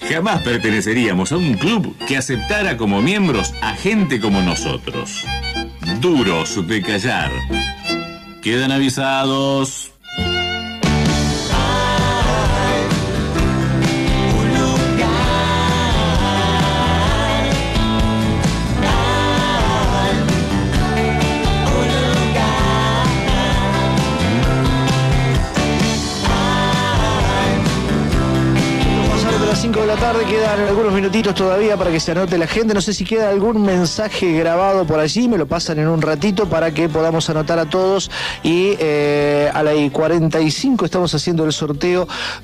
Jamás perteneceríamos a un club que aceptara como miembros a gente como nosotros. Duros de callar. Quedan avisados. Las 5 de la tarde, quedan algunos minutitos todavía para que se anote la gente. No sé si queda algún mensaje grabado por allí, me lo pasan en un ratito para que podamos anotar a todos. Y a la 45 estamos haciendo el sorteo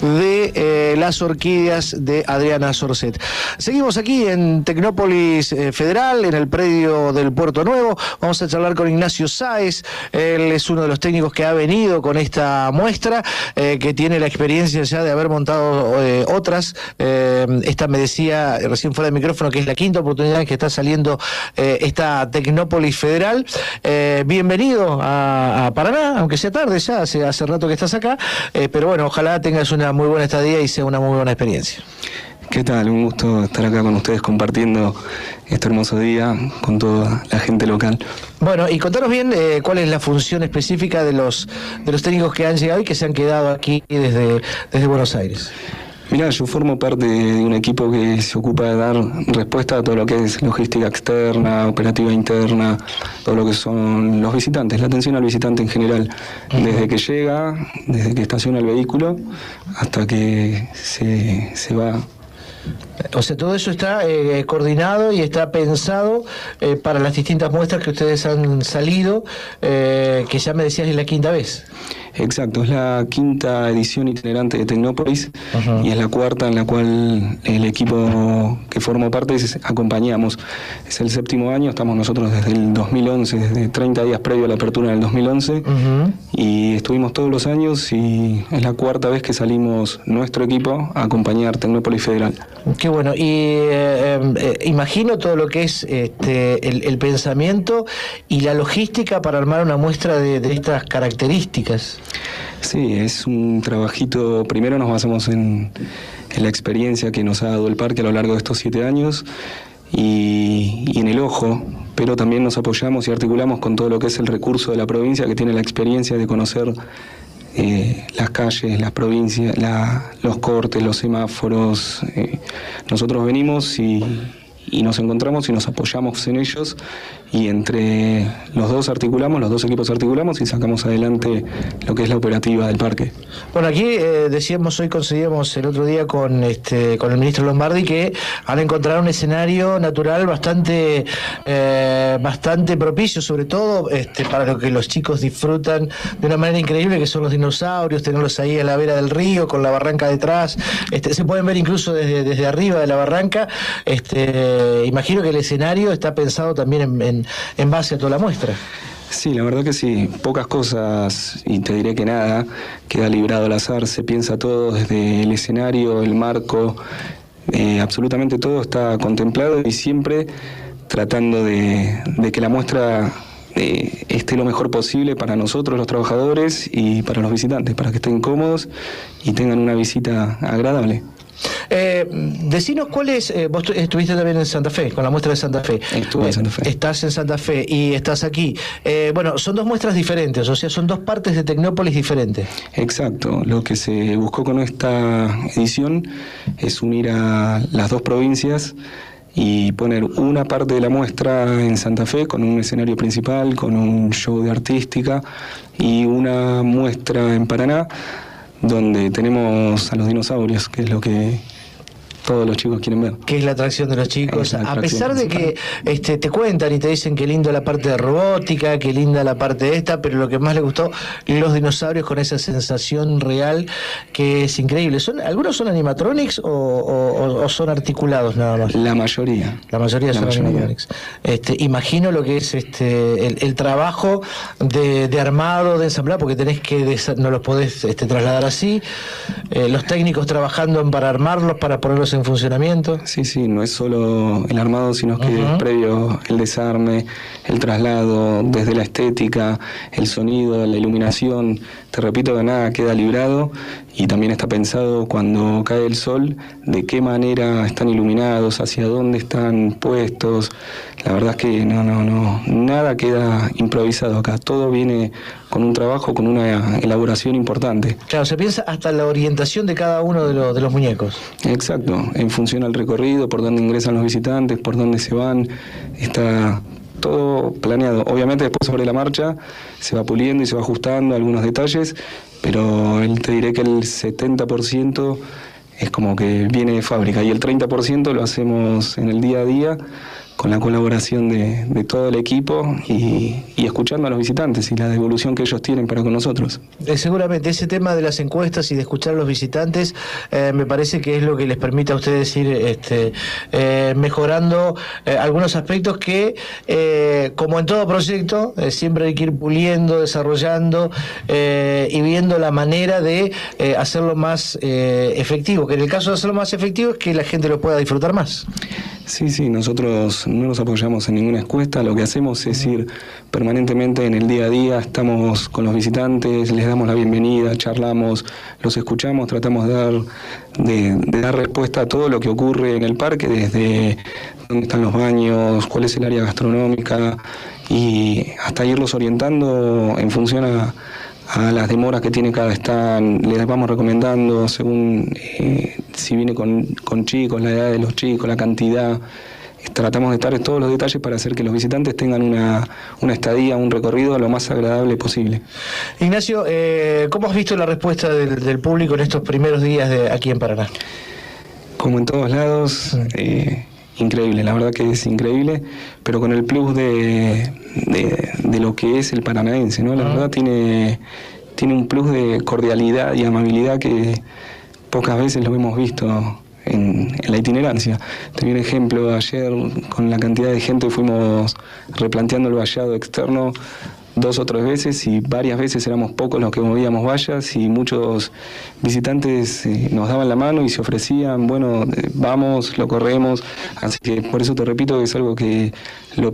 de las orquídeas de Adriana Sorcet. Seguimos aquí en Tecnópolis Federal, en el predio del Puerto Nuevo. Vamos a charlar con Ignacio Sáez. Él es uno de los técnicos que ha venido con esta muestra, que tiene la experiencia ya de haber montado otras. Esta me decía recién fuera del micrófono que es la quinta oportunidad en que está saliendo esta Tecnópolis Federal. Bienvenido a Paraná, aunque sea tarde ya, hace rato que estás acá, pero bueno, ojalá tengas una muy buena estadía y sea una muy buena experiencia. ¿Qué tal? Un gusto estar acá con ustedes compartiendo este hermoso día con toda la gente local. Bueno, y contanos bien cuál es la función específica de los técnicos que han llegado y que se han quedado aquí desde Buenos Aires. Mirá, yo formo parte de un equipo que se ocupa de dar respuesta a todo lo que es logística externa, operativa interna, todo lo que son los visitantes, la atención al visitante en general, desde que llega, desde que estaciona el vehículo, hasta que se va. O sea, todo eso está coordinado y está pensado para las distintas muestras que ustedes han salido, que ya me decías es la quinta vez. Exacto, es la quinta edición itinerante de Tecnópolis y es la cuarta en la cual el equipo que formo parte acompañamos. Es el 7º año, estamos nosotros desde el 2011, desde 30 días previo a la apertura del 2011 y estuvimos todos los años y es la cuarta vez que salimos nuestro equipo a acompañar Tecnópolis Federal. Qué bueno, y imagino todo lo que es el pensamiento y la logística para armar una muestra de estas características. Sí, es un trabajito. Primero nos basamos en la experiencia que nos ha dado el parque a lo largo de estos 7 años y en el ojo, pero también nos apoyamos y articulamos con todo lo que es el recurso de la provincia que tiene la experiencia de conocer las calles, las provincias, los cortes, los semáforos. Nosotros venimos y nos encontramos y nos apoyamos en ellos y entre los dos equipos articulamos y sacamos adelante lo que es la operativa del parque. Bueno, aquí hoy coincidíamos el otro día con el ministro Lombardi que han encontrado un escenario natural bastante propicio, sobre todo para lo que los chicos disfrutan de una manera increíble, que son los dinosaurios, tenerlos ahí a la vera del río con la barranca detrás, se pueden ver incluso desde arriba de la barranca. Imagino que el escenario está pensado también en base a toda la muestra. Sí, la verdad que sí. Pocas cosas, y te diré que nada, queda librado al azar. Se piensa todo desde el escenario, el marco, absolutamente todo está contemplado y siempre tratando de que la muestra esté lo mejor posible para nosotros, los trabajadores, y para los visitantes, para que estén cómodos y tengan una visita agradable. Decinos cuál es, vos estuviste también en Santa Fe, con la muestra de Santa Fe. Estuve en Santa Fe. Estás en Santa Fe y estás aquí. Bueno, son dos muestras diferentes, o sea, son dos partes de Tecnópolis diferentes. Exacto, lo que se buscó con esta edición es unir a las dos provincias y poner una parte de la muestra en Santa Fe con un escenario principal, con un show de artística, y una muestra en Paraná donde tenemos a los dinosaurios, que es lo que todos los chicos quieren ver. Que es la atracción de los chicos, a pesar de que te cuentan y te dicen qué lindo la parte de robótica, qué linda la parte de esta, pero lo que más les gustó, los dinosaurios con esa sensación real que es increíble. ¿Algunos son animatronics o son articulados nada más? La mayoría. La mayoría son animatronics. Imagino lo que es el trabajo de armado, de ensamblar, porque no los podés trasladar así. Los técnicos trabajando para armarlos, para ponerlos en funcionamiento. Sí, no es solo el armado, sino que previo el desarme, el traslado, desde la estética, el sonido, la iluminación, te repito que nada queda librado y también está pensado cuando cae el sol, de qué manera están iluminados, hacia dónde están puestos. La verdad es que nada queda improvisado acá, todo viene con un trabajo, con una elaboración importante. Claro, se piensa hasta la orientación de cada uno de los muñecos. Exacto, en función al recorrido, por dónde ingresan los visitantes, por dónde se van, está todo planeado. Obviamente después sobre la marcha se va puliendo y se va ajustando algunos detalles, pero te diré que el 70% es como que viene de fábrica y el 30% lo hacemos en el día a día con la colaboración de todo el equipo y escuchando a los visitantes y la devolución que ellos tienen para con nosotros. Seguramente ese tema de las encuestas y de escuchar a los visitantes me parece que es lo que les permite a ustedes ir mejorando algunos aspectos que, como en todo proyecto, siempre hay que ir puliendo, desarrollando y viendo la manera de hacerlo más efectivo, que en el caso de hacerlo más efectivo es que la gente lo pueda disfrutar más. Sí, nosotros no nos apoyamos en ninguna encuesta, lo que hacemos es ir permanentemente en el día a día, estamos con los visitantes, les damos la bienvenida, charlamos, los escuchamos, tratamos de dar respuesta a todo lo que ocurre en el parque, desde dónde están los baños, cuál es el área gastronómica y hasta irlos orientando en función a las demoras que tiene cada stand, les vamos recomendando según si viene con chicos, la edad de los chicos, la cantidad. Tratamos de estar en todos los detalles para hacer que los visitantes tengan una estadía, un recorrido lo más agradable posible. Ignacio, ¿cómo has visto la respuesta del público en estos primeros días aquí en Paraná? Como en todos lados, increíble, la verdad que es increíble, pero con el plus de lo que es el paranaense, ¿no? La verdad tiene un plus de cordialidad y amabilidad que pocas veces lo hemos visto en la itinerancia. Te doy un ejemplo, ayer con la cantidad de gente fuimos replanteando el vallado externo 2 o 3 veces y varias veces éramos pocos los que movíamos vallas y muchos visitantes nos daban la mano y se ofrecían, bueno, vamos, lo corremos, así que por eso te repito que es algo que lo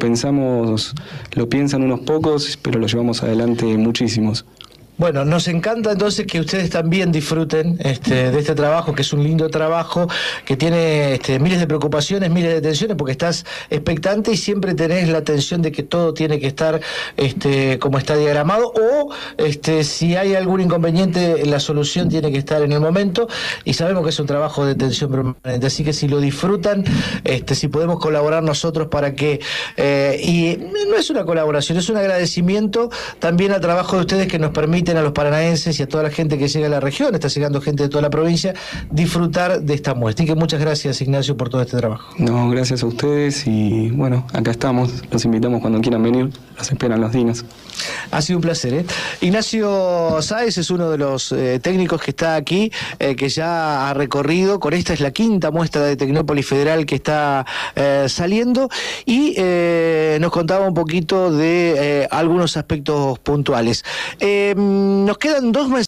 piensan unos pocos, pero lo llevamos adelante muchísimos. Bueno, nos encanta entonces que ustedes también disfruten de este trabajo, que es un lindo trabajo, que tiene miles de preocupaciones, miles de tensiones, porque estás expectante y siempre tenés la tensión de que todo tiene que estar como está diagramado, o si hay algún inconveniente, la solución tiene que estar en el momento, y sabemos que es un trabajo de tensión permanente, así que si lo disfrutan, si podemos colaborar nosotros para que, y no es una colaboración, es un agradecimiento también al trabajo de ustedes que nos permiten a los paranaenses y a toda la gente que llega a la región, está llegando gente de toda la provincia, disfrutar de esta muestra. Y que muchas gracias, Ignacio, por todo este trabajo. No, gracias a ustedes y bueno, acá estamos, los invitamos cuando quieran venir, los esperan los dinos. Ha sido un placer, Ignacio Sáez es uno de los técnicos que está aquí, que ya ha recorrido, con esta es la 5ª muestra de Tecnópolis Federal que está saliendo, y nos contaba un poquito de algunos aspectos puntuales. Nos quedan 2 meses.